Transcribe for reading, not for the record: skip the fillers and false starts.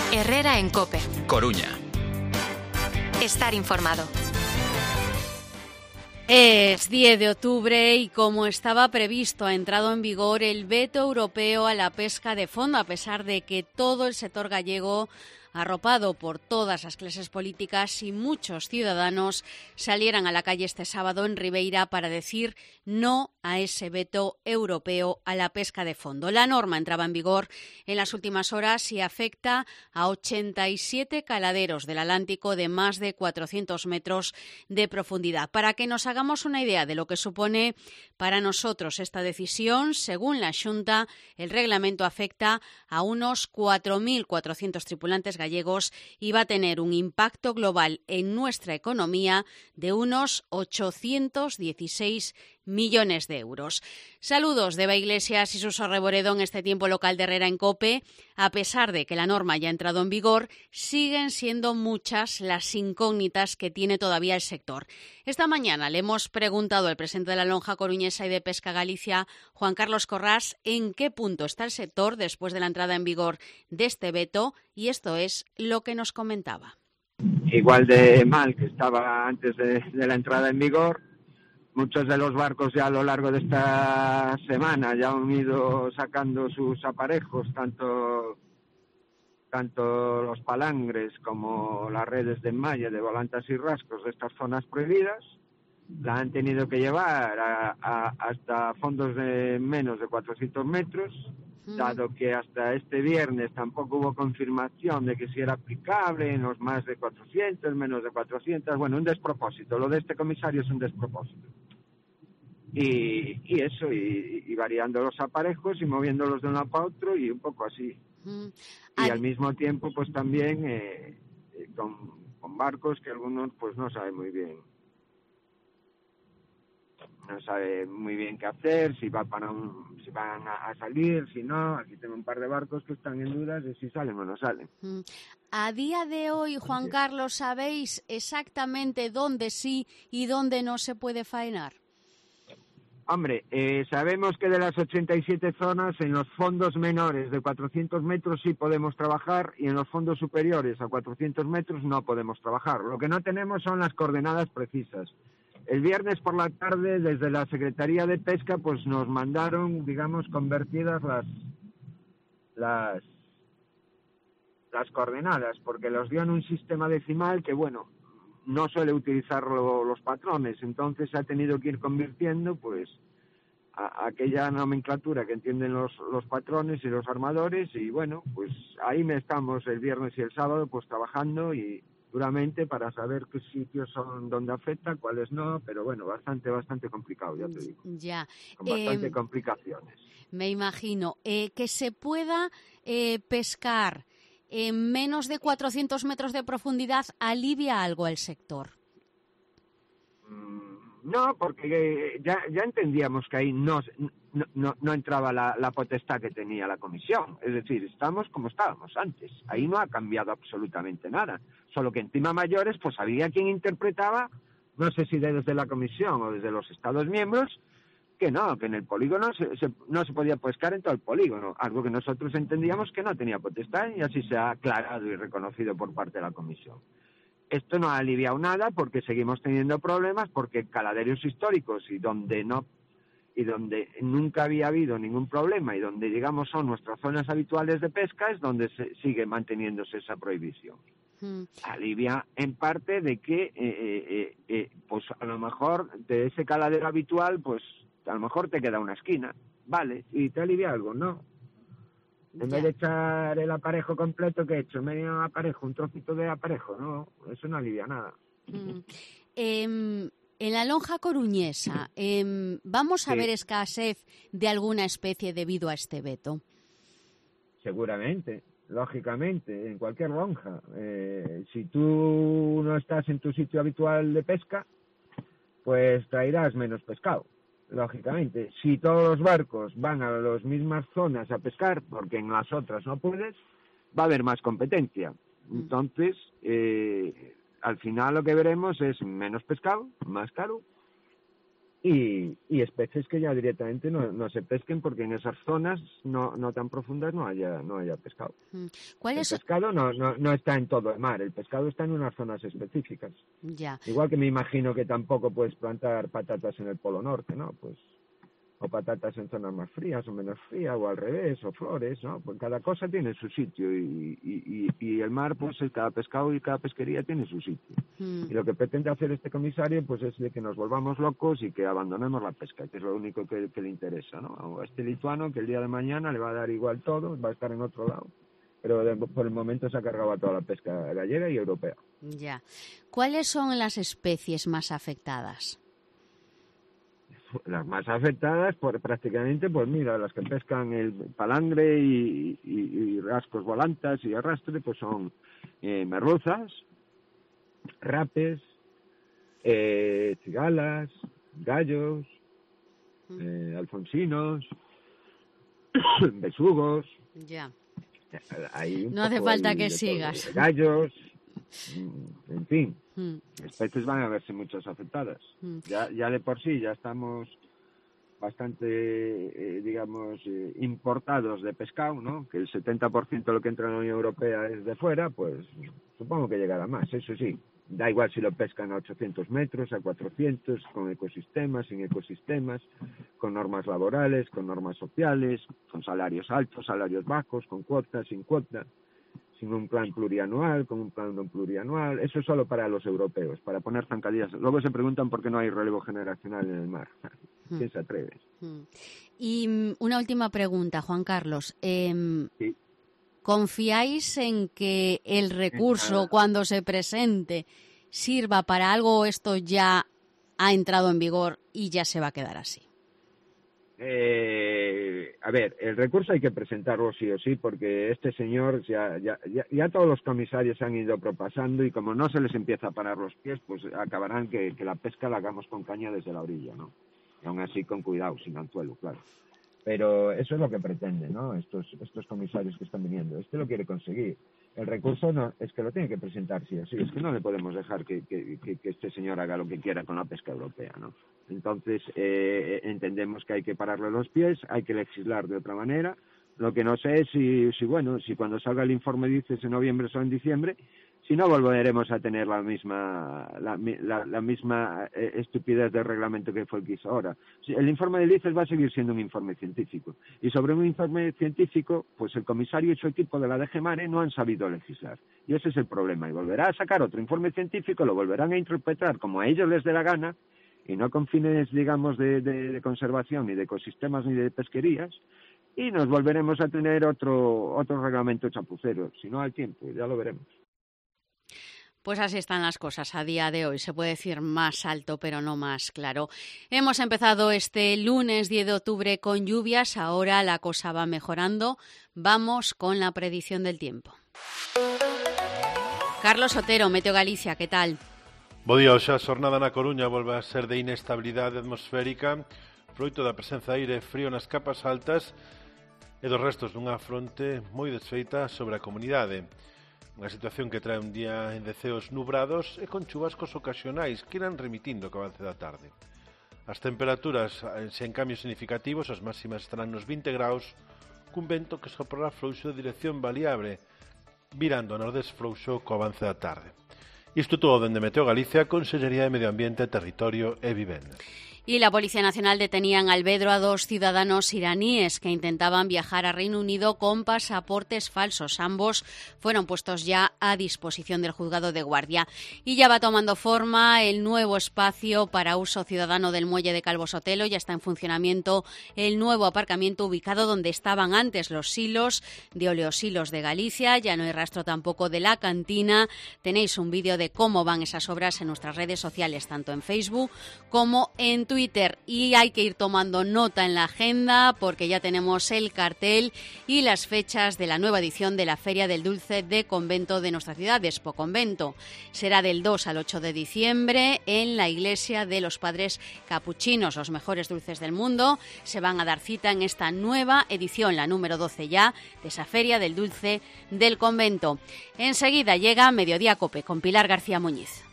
Herrera en COPE. Coruña. Estar informado. Es 10 de octubre y como estaba previsto ha entrado en vigor el veto europeo a la pesca de fondo, a pesar de que todo el sector gallego, arropado por todas las clases políticas y muchos ciudadanos, salieran a la calle este sábado en Ribeira para decir no a ese veto europeo a la pesca de fondo. La norma entraba en vigor en las últimas horas y afecta a 87 caladeros del Atlántico de más de 400 metros de profundidad. Para que nos hagamos una idea de lo que supone para nosotros esta decisión, según la Xunta, el reglamento afecta a unos 4.400 tripulantes gallegos y va a tener un impacto global en nuestra economía de unos 816 millones de euros. Saludos de Eva Iglesias y Suso Reboredo en este tiempo local de Herrera en COPE. A pesar de que la norma ya ha entrado en vigor, siguen siendo muchas las incógnitas que tiene todavía el sector. Esta mañana le hemos preguntado al presidente de la Lonja Coruñesa y de Pesca Galicia, Juan Carlos Corrás, en qué punto está el sector después de la entrada en vigor de este veto, y esto es lo que nos comentaba. Igual de mal que estaba antes de la entrada en vigor. Muchos de los barcos ya a lo largo de esta semana ya han ido sacando sus aparejos, tanto los palangres como las redes de enmalle de volantas y rascos de estas zonas prohibidas. La han tenido que llevar hasta fondos de menos de 400 metros, dado que hasta este viernes tampoco hubo confirmación de que si era aplicable en los más de 400, menos de 400. Bueno, un despropósito. Lo de este comisario es un despropósito. Y eso, y variando los aparejos y moviéndolos de uno para otro y un poco así. Y al mismo tiempo, pues también con barcos que algunos pues no saben muy bien. No sabe muy bien qué hacer, si van a salir, si no. Aquí tengo un par de barcos que están en dudas de si salen o no salen. A día de hoy, Juan Carlos, ¿sabéis exactamente dónde sí y dónde no se puede faenar? Hombre, sabemos que de las 87 zonas, en los fondos menores de 400 metros sí podemos trabajar y en los fondos superiores a 400 metros no podemos trabajar. Lo que no tenemos son las coordenadas precisas. El viernes por la tarde, desde la Secretaría de Pesca, pues nos mandaron, digamos, convertidas las coordenadas, porque los dio en un sistema decimal que, bueno, no suele utilizarlo los patrones, entonces se ha tenido que ir convirtiendo, pues, a aquella nomenclatura que entienden los patrones y los armadores, y bueno, pues ahí estamos el viernes y el sábado, pues trabajando y duramente para saber qué sitios son donde afecta, cuáles no, pero bueno, bastante complicado, ya te digo. Ya. Con bastante complicaciones. Me imagino. Que se pueda pescar en menos de 400 metros de profundidad, ¿alivia algo al sector? No, porque ya entendíamos que ahí no entraba la potestad que tenía la comisión. Es decir, estamos como estábamos antes. Ahí no ha cambiado absolutamente nada. Solo que en Tima Mayores, pues había quien interpretaba, no sé si desde la comisión o desde los Estados miembros, que en el polígono no se podía pescar en todo el polígono. Algo que nosotros entendíamos que no tenía potestad y así se ha aclarado y reconocido por parte de la comisión. Esto no ha aliviado nada porque seguimos teniendo problemas, porque caladeros históricos y donde nunca había habido ningún problema y donde, digamos, son nuestras zonas habituales de pesca, es donde sigue manteniéndose esa prohibición. Alivia en parte de que, pues a lo mejor de ese caladero habitual, pues a lo mejor te queda una esquina, ¿vale? ¿Y te alivia algo? No. En vez de echar el aparejo completo, ¿qué he hecho? Medio aparejo, un trocito de aparejo, no, eso no alivia nada. En la lonja coruñesa, ¿vamos a ver escasez de alguna especie debido a este veto? Seguramente, lógicamente, en cualquier lonja. Si tú no estás en tu sitio habitual de pesca, pues traerás menos pescado. Lógicamente, si todos los barcos van a las mismas zonas a pescar, porque en las otras no puedes, va a haber más competencia. Entonces, al final lo que veremos es menos pescado, más caro, y especies que ya directamente no se pesquen porque en esas zonas no tan profundas no haya pescado. El pescado no está en todo el mar, el pescado está en unas zonas específicas. Ya. Igual que me imagino que tampoco puedes plantar patatas en el Polo Norte, ¿no? Pues o patatas en zonas más frías o menos frías, o al revés, o flores, ¿no? Pues cada cosa tiene su sitio y el mar, pues cada pescado y cada pesquería tiene su sitio. Y lo que pretende hacer este comisario, pues es de que nos volvamos locos y que abandonemos la pesca, que es lo único que le interesa, ¿no? A este lituano que el día de mañana le va a dar igual todo, va a estar en otro lado, pero por el momento se ha cargado a toda la pesca gallega y europea. Ya. ¿Cuáles son las especies más afectadas? Las más afectadas, prácticamente, pues mira, las que pescan el palangre y rascos volantas y arrastre, pues son merluzas, rapes, cigalas, gallos, alfonsinos, besugos. Ya. No hace falta que sigas. Gallos, en fin. Especies van a verse muchas afectadas. Ya de por sí ya estamos bastante, importados de pescado, ¿no? Que el 70% de lo que entra en la Unión Europea es de fuera, pues supongo que llegará más. Eso sí, da igual si lo pescan a 800 metros, a 400, con ecosistemas, sin ecosistemas, con normas laborales, con normas sociales, con salarios altos, salarios bajos, con cuotas, sin cuota, sin un plan plurianual, con un plan no plurianual. Eso es solo para los europeos, para poner zancadillas. Luego se preguntan por qué no hay relevo generacional en el mar. ¿Quién se atreve? Y una última pregunta, Juan Carlos. Sí. ¿Confiáis en que el recurso, cuando se presente, sirva para algo o esto ya ha entrado en vigor y ya se va a quedar así? A ver, el recurso hay que presentarlo sí o sí, porque este señor ya todos los comisarios han ido propasando y como no se les empieza a parar los pies, pues acabarán que la pesca la hagamos con caña desde la orilla, ¿no? Y aún así con cuidado, sin anzuelo, claro. Pero eso es lo que pretende, ¿no? Estos comisarios que están viniendo. Este lo quiere conseguir. El recurso no es que lo tiene que presentar sí o sí. Es que no le podemos dejar que este señor haga lo que quiera con la pesca europea, ¿no? Entonces entendemos que hay que pararle los pies, hay que legislar de otra manera. Lo que no sé es si cuando salga el informe dices en noviembre o en diciembre, si no volveremos a tener la misma estupidez de reglamento que fue el que hizo ahora. El informe de ICES va a seguir siendo un informe científico. Y sobre un informe científico, pues el comisario y su equipo de la DG Mare no han sabido legislar. Y ese es el problema. Y volverá a sacar otro informe científico, lo volverán a interpretar como a ellos les dé la gana, y no con fines, digamos, de conservación, ni de ecosistemas, ni de pesquerías, y nos volveremos a tener otro reglamento chapucero. Si no hay tiempo, ya lo veremos. Pues así están las cosas a día de hoy. Se puede decir más alto, pero no más claro. Hemos empezado este lunes 10 de octubre con lluvias. Ahora la cosa va mejorando. Vamos con la predicción del tiempo. Carlos Otero, Meteo Galicia, ¿qué tal? Bo día, hoxe a xornada na Coruña volve a ser de inestabilidade atmosférica, froito da presenza de aire frío nas capas altas e dos restos dunha fronte moi desfeita sobre a comunidade. Unha situación que trae un día en deceos nubrados e con chubascos ocasionais que irán remitindo co avance da tarde. As temperaturas sen cambios significativos, as máximas estarán nos 20 graus, cun vento que soprará frouxo de dirección variable, virando a nordés frouxo co avance da tarde. Isto todo dende Meteo Galicia, Consellería de Medio Ambiente, Territorio e Vivenda. Y la Policía Nacional detenía en Alvedro a 2 ciudadanos iraníes que intentaban viajar a Reino Unido con pasaportes falsos. Ambos fueron puestos ya a disposición del juzgado de guardia. Y ya va tomando forma el nuevo espacio para uso ciudadano del muelle de Calvo Sotelo. Ya está en funcionamiento el nuevo aparcamiento ubicado donde estaban antes los silos de Oleosilos de Galicia. Ya no hay rastro tampoco de la cantina. Tenéis un vídeo de cómo van esas obras en nuestras redes sociales, tanto en Facebook como en Twitter, y hay que ir tomando nota en la agenda porque ya tenemos el cartel y las fechas de la nueva edición de la Feria del Dulce de Convento de nuestra ciudad, de Expo Convento. Será del 2 al 8 de diciembre en la Iglesia de los Padres Capuchinos. Los mejores dulces del mundo se van a dar cita en esta nueva edición, la número 12 ya, de esa Feria del Dulce del Convento. Enseguida llega Mediodía Cope con Pilar García Muñiz.